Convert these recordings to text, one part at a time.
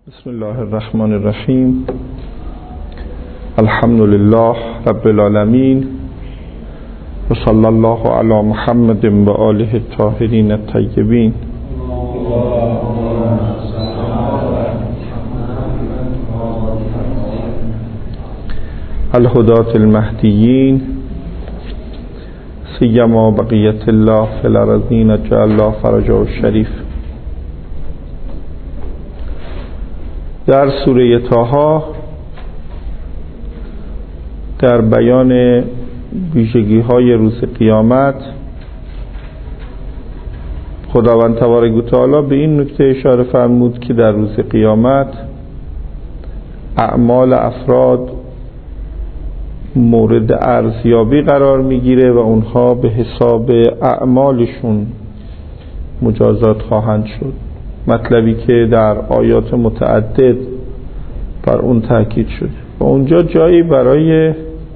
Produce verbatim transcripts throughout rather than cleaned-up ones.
بسم الله الرحمن الرحیم. الحمد لله رب العالمین و صلی الله علی محمد و آله الطاهرین الطیبین. الهداة المهدیین سیما بقیت الله فی الارضین جعل الله فرجه الشریف. در سوره طه در بیان ویژگی های روز قیامت خداوند تبارک و تعالی به این نکته اشاره فرمود که در روز قیامت اعمال افراد مورد ارزیابی قرار میگیره و اونها به حساب اعمالشون مجازات خواهند شد. مطلبی که در آیات متعدد بر اون تاکید شده و اونجا جایی برای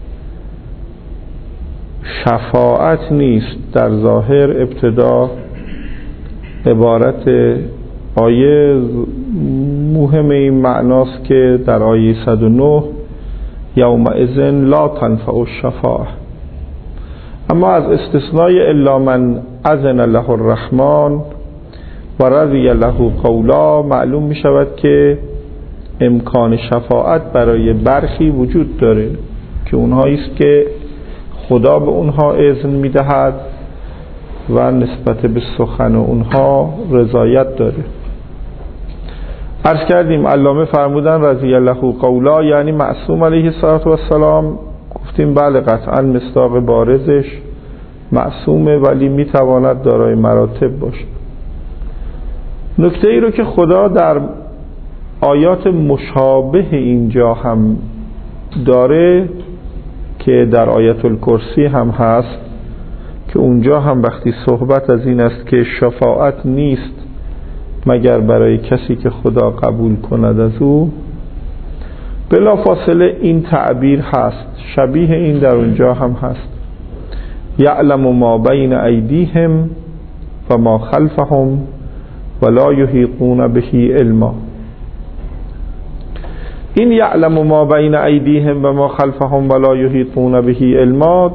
شفاعت نیست. در ظاهر ابتدا عبارت آیه مهم این معناست که در آیه صد و نه یومئذ لا تنفع الشفاعة، اما از استثنای الا من اذن له الرحمن و رضی له قولا معلوم می شود که امکان شفاعت برای برخی وجود داره که اونهایی است که خدا به اونها اذن می دهد و نسبت به سخن اونها رضایت داره. عرض کردیم علامه فرمودن رضی له قولا یعنی معصوم علیه السلام. گفتیم بله قطعا مصداق بارزش معصومه ولی می تواند دارای مراتب باشه. نکته ای رو که خدا در آیات مشابه اینجا هم داره که در آیت الکرسی هم هست که اونجا هم وقتی صحبت از این است که شفاعت نیست مگر برای کسی که خدا قبول کند از او، بلا فاصله این تعبیر هست، شبیه این در اونجا هم هست. یعلم ما بین ایدیهم و ما خلفهم ولا یحیطون به علما. این یعلم ما بین ایدیهم و ما خلفهم ولا یحیطون به علما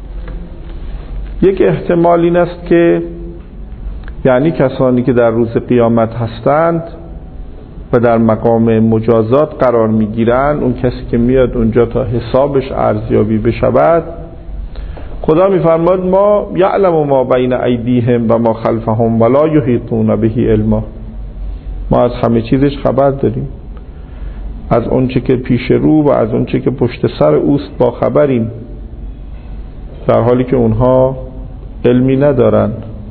یک احتمال این است که یعنی کسانی که در روز قیامت هستند و در مقام مجازات قرار میگیرند، اون کسی که میاد اونجا تا حسابش ارزیابی بشود، خدا میفرماد ما یعلم ما بین ایدیهم و ما خلفهم ولا یحیطون به علما. ما از همه چیزش خبر داریم، از اون چه که پیش رو و از اون چه که پشت سر اوست با خبریم، در حالی که اونها علمی ندارن.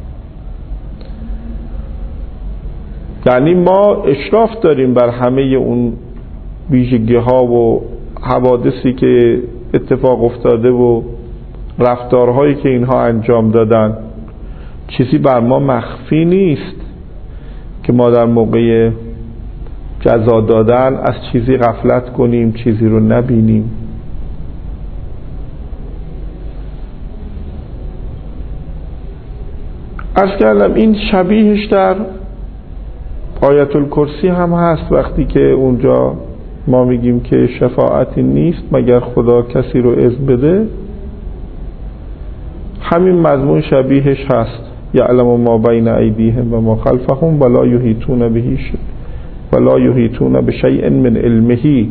یعنی ما اشراف داریم بر همه اون ویژگی ها و حوادثی که اتفاق افتاده و رفتارهایی که اینها انجام دادن. چیزی بر ما مخفی نیست که ما در موقع جزا دادن از چیزی غفلت کنیم، چیزی رو نبینیم. عرض کردم این شبیهش در آیت الکرسی هم هست وقتی که اونجا ما میگیم که شفاعتی نیست مگر خدا کسی رو اذن بده. همین مضمون شبیهش هست. یعلم ما بین ایدیهم و ما خلفهم ولا یحیطون به شیء ولا یحیطون بشیء من علمه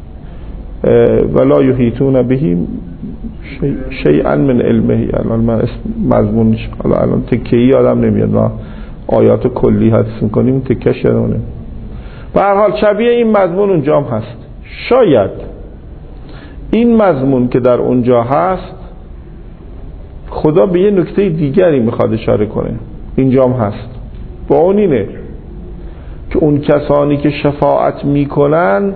ولا یحیطون به شیئا من علمه. الان من اسم مضمونش الان تکه‌ای آدم نمیاد، ما آیات کلی حدیث میکنیم تکش یادمونه. به هر حال شبیه این مضمون اونجا هم هست. شاید این مضمون که در اونجا هست خدا به یه نکته دیگری میخواد اشاره کنه، اینجا هم هست. با اون اینه که اون کسانی که شفاعت میکنند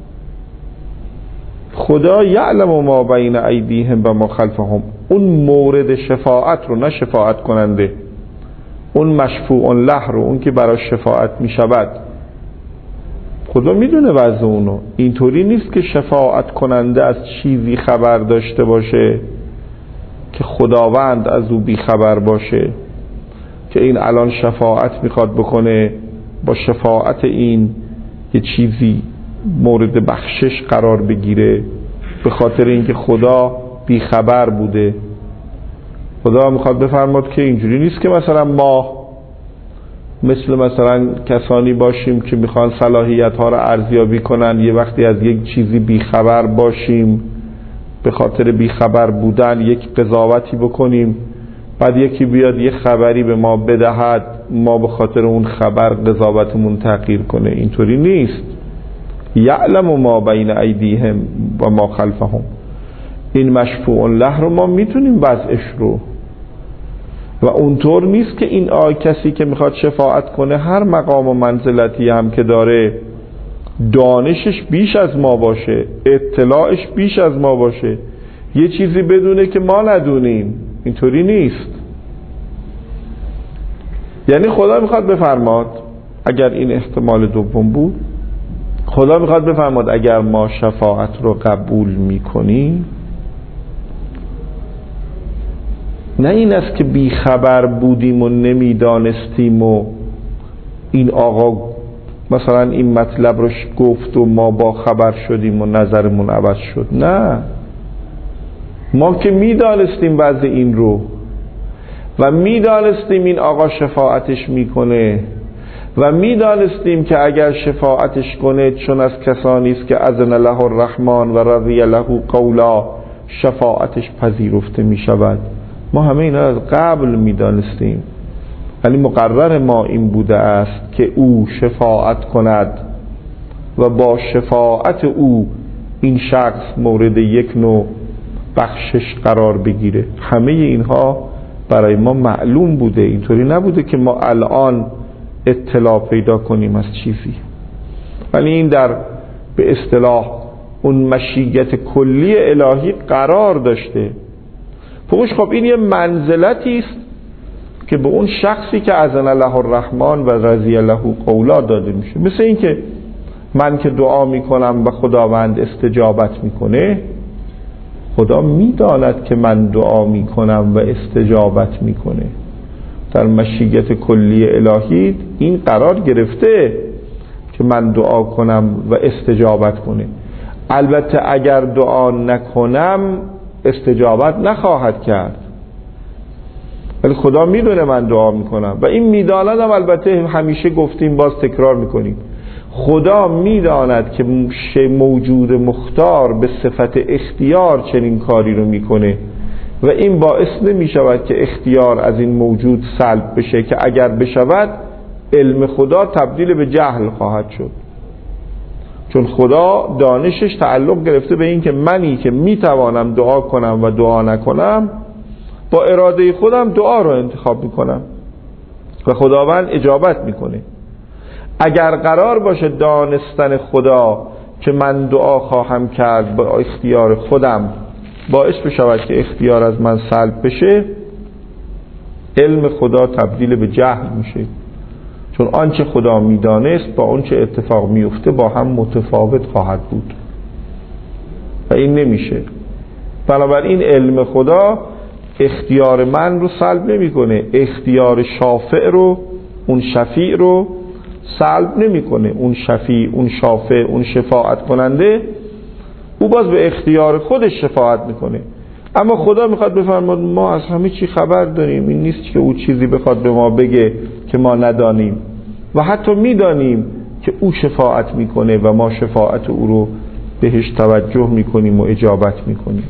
خدا یعلم ما بین ایدیهم و ما خلفهم، اون مورد شفاعت رو، نه شفاعت کننده، اون مشفوع له رو، اون که برای شفاعت میشود، خدا میدونه وضع اونو. اینطوری نیست که شفاعت کننده از چیزی خبر داشته باشه که خداوند از او بی خبر باشه که این الان شفاعت میخواد بکنه، با شفاعت این یه چیزی مورد بخشش قرار بگیره به خاطر اینکه خدا بیخبر بوده. خدا میخواد بفرماد که اینجوری نیست که مثلا ما مثل مثلا کسانی باشیم که میخوان صلاحیت ها رو ارزیابی کنن، یه وقتی از یک چیزی بیخبر باشیم، به خاطر بیخبر بودن یک قضاوتی بکنیم، بعد یکی بیاد یه خبری به ما بدهد، ما به خاطر اون خبر قضاوتمون تغییر کنه. اینطوری نیست. یعلم ما بین ایدیهم و ما خلفهم، این مشفوع له رو ما میتونیم وضعش رو، و اونطور نیست که این آی کسی که میخواد شفاعت کنه هر مقام و منزلتی هم که داره دانشش بیش از ما باشه، اطلاعش بیش از ما باشه، یه چیزی بدونه که ما ندونیم. اینطوری نیست. یعنی خدا میخواد بفرماد، اگر این احتمال دوم بود، خدا میخواد بفرماد اگر ما شفاعت رو قبول میکنیم، نه این است که بی خبر بودیم و نمیدانستیم و این آقا مثلا این مطلب رو گفت و ما با خبر شدیم و نظرمون عوض شد. نه، ما که میدانستیم وضع این رو و میدانستیم این آقا شفاعتش میکنه و میدانستیم که اگر شفاعتش کنه چون از کسانی است که اذن له الرحمن و رضی له قولا شفاعتش پذیرفته میشود. ما همه اینا از قبل میدانستیم، ولی مقرر ما این بوده است که او شفاعت کند و با شفاعت او این شخص مورد یک نوع بخشش قرار بگیره. همه اینها برای ما معلوم بوده، اینطوری نبوده که ما الان اطلاع پیدا کنیم از چیزی. ولی این در به اصطلاح اون مشیت کلی الهی قرار داشته. پوش خب این یه منزلتی است که به اون شخصی که اذن له الرحمن و رضی له قولا داده میشه. مثل این که من که دعا میکنم و خداوند استجابت میکنه، خدا میداند که من دعا میکنم و استجابت میکنه. در مشیت کلی الهی این قرار گرفته که من دعا کنم و استجابت کنه. البته اگر دعا نکنم استجابت نخواهد کرد، ولی خدا میدونه من دعا میکنم و این میداندم. البته همیشه گفتیم، باز تکرار میکنیم، خدا میداند که موجود مختار به صفت اختیار چنین کاری رو میکنه و این باعث نمیشود که اختیار از این موجود سلب بشه، که اگر بشود علم خدا تبدیل به جهل خواهد شد. چون خدا دانشش تعلق گرفته به این که منی که میتوانم دعا کنم و دعا نکنم، با اراده خودم دعا رو انتخاب میکنم و خداوند اجابت میکنه. اگر قرار باشه دانستن خدا که من دعا خواهم کرد با اختیار خودم باعث بشود که اختیار از من سلب بشه، علم خدا تبدیل به جهل میشه. چون آنچه خدا میدانست با آنچه اتفاق میفته با هم متفاوت خواهد بود و این نمیشه. بنابراین علم خدا اختیار من رو سلب نمیکنه، اختیار شافع رو، اون شفیع رو سلب نمیکنه. اون شفیع، اون شافع، اون شفاعت کننده، او باز به اختیار خودش شفاعت میکنه. اما خدا میخواد بفرماد ما از همه چی خبر داریم، این نیست که او چیزی بخواد به ما بگه که ما ندانیم و حتی میدانیم که او شفاعت میکنه و ما شفاعت او رو بهش توجه میکنیم و اجابت میکنیم.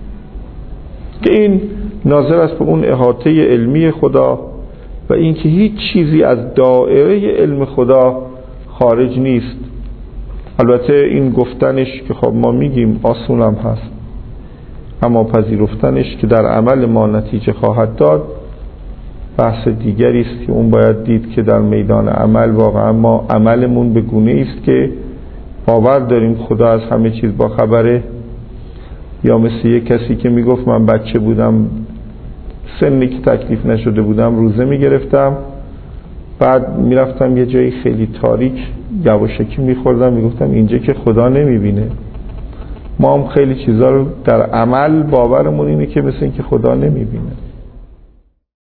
که این ناظر است به اون احاطه علمی خدا و اینکه هیچ چیزی از دائره علم خدا خارج نیست. البته این گفتنش که خب ما میگیم آسون هم هست، اما پذیرفتنش که در عمل ما نتیجه خواهد داد بحث دیگری است که اون باید دید که در میدان عمل واقعا ما عملمون به گونه است که باور داریم خدا از همه چیز با خبره، یا مثل یک کسی که میگفت من بچه بودم سنی که تکلیف نشده بودم روزه میگرفتم، بعد میرفتم یه جایی خیلی تاریک یواشکی میخوردم، میگفتم اینجا که خدا نمیبینه. ما هم خیلی چیزا رو در عمل باورمون اینه که مثل این که خدا نمیبینه.